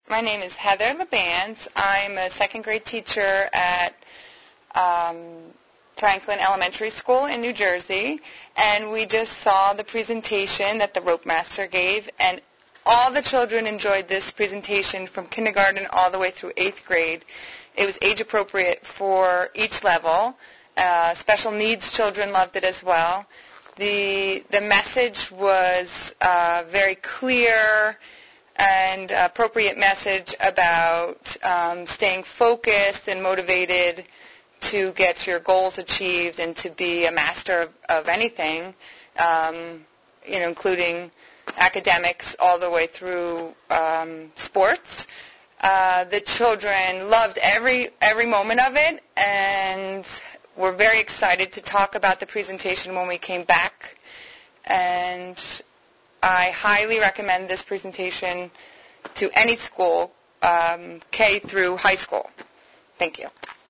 My name is Heather LeBands. I'm a second grade teacher at Franklin Elementary School in New Jersey, and we just saw the presentation that the Rope Master gave, and all the children enjoyed this presentation from kindergarten all the way through 8th grade. It was age appropriate for each level. Special needs children loved it as well. The message was very clear and appropriate message about staying focused and motivated to get your goals achieved and to be a master of anything, including academics all the way through sports. The children loved every moment of it, and we're very excited to talk about the presentation when we came back. And I highly recommend this presentation to any school, K through high school. Thank you.